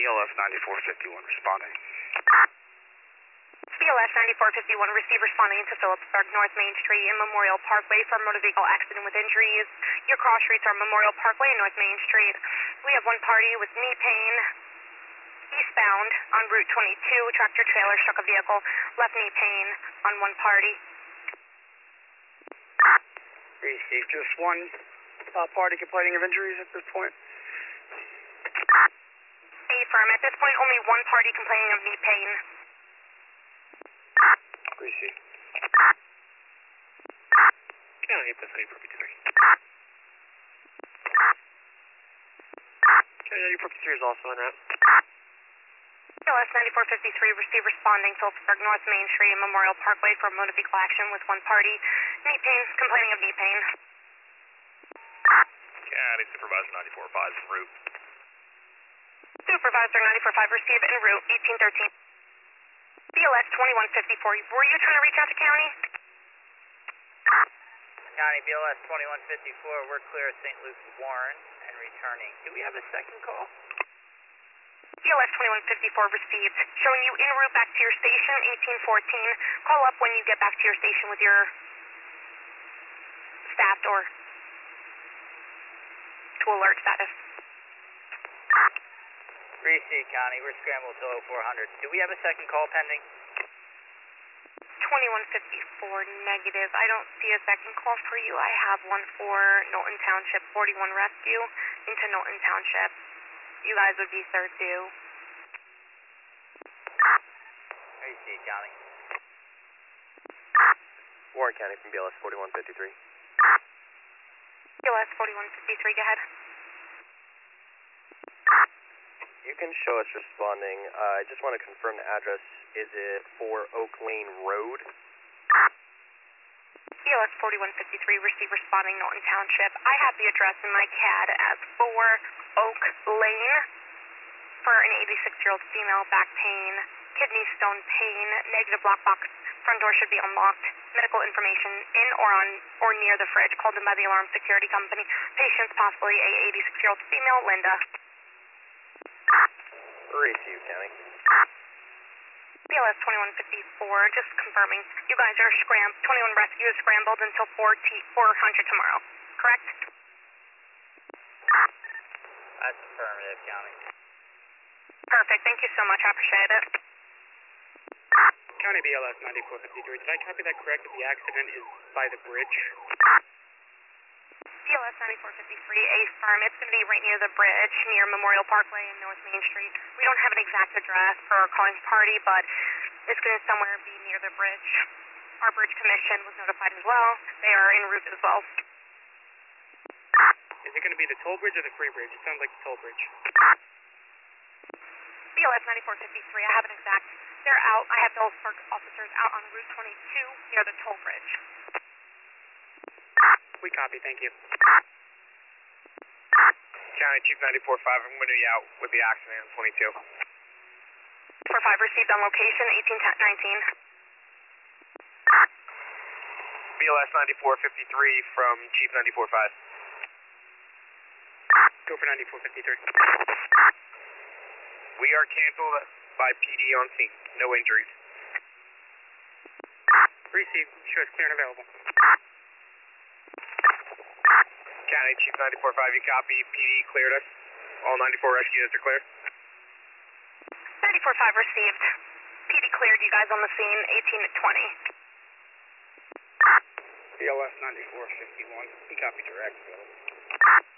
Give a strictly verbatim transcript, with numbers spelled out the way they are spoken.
L S ninety-four fifty-one responding. B L S ninety-four fifty-one, receive responding to Phillipsburg, North Main Street and Memorial Parkway for a motor vehicle accident with injuries. Your cross streets are Memorial Parkway and North Main Street. We have one party with knee pain, eastbound on Route twenty-two. Tractor trailer struck a vehicle, left knee pain on one party. Receive just one uh, party complaining of injuries at this point. Affirm. At this point, only one party complaining of knee pain. Receive. County, plus ninety-four fifty-three. County ninety-four fifty-three is also en route. B L S ninety-four fifty-three, receive responding Phillipsburg, North Main Street and Memorial Parkway for motor vehicle action with one party. Knee pain, complaining of knee pain. County Supervisor ninety-four five en route. Supervisor ninety-four five, receive en route, eighteen thirteen. B L S twenty-one fifty-four, were you trying to reach out to County? County B L S twenty-one fifty-four, we're clear at Saint Luke's Warren and returning. Do we have a second call? B L S twenty-one fifty-four received, showing you en route back to your station, eighteen fourteen. Call up when you get back to your station with your staff or to alert status. Receive, County, we're scrambled to oh four hundred. Do we have a second call pending? twenty-one fifty-four negative. I don't see a second call for you. I have one for Knowlton Township, forty-one Rescue into Knowlton Township. You guys would be third due. Receive, County. Warren County from B L S forty-one fifty-three. B L S forty-one fifty-three, go ahead. You can show us responding. Uh, I just want to confirm the address. Is it for Oak Lane Road? B L S forty-one fifty-three, receive responding Knowlton Township. I have the address in my C A D as four Oak Lane for an eighty-six-year-old female, back pain, kidney stone pain, negative block box. Front door should be unlocked. Medical information in or on or near the fridge. Called in by the alarm security company. Patients possibly a eighty-six-year-old female, Linda. Receive, County. B L S twenty-one fifty-four, just confirming. You guys are scram. twenty-one Rescue is scrambled until four hundred tomorrow, correct? That's affirmative, County. Perfect. Thank you so much. I appreciate it. County B L S ninety-four fifty-three, did I copy that correct that the accident is by the bridge? B L S ninety-four fifty-three, A firm. It's going to be right near the bridge, near Memorial Parkway and North Main Street. We don't have an exact address for our calling party, but it's going to somewhere be near the bridge. Our bridge commission was notified as well. They are en route as well. Is it going to be the toll bridge or the free bridge? It sounds like the toll bridge. B L S ninety-four fifty-three, I have an exact. They're out. I have those officers out on Route twenty-two near the toll bridge. We copy, thank you. County Chief ninety-four five, I'm going to be out with the accident on twenty-two. four five received on location, eighteen nineteen. B L S ninety-four fifty-three from Chief ninety-four five. Go for ninety-four fifty-three. We are canceled by P D on scene. No injuries. Receive, show us clear and available. County Chief ninety-four five, you copy. P D cleared us. All ninety-four rescue units are clear. ninety-four five received. P D cleared you guys on the scene, eighteen twenty. B L S ninety-four fifty-one, we copy direct.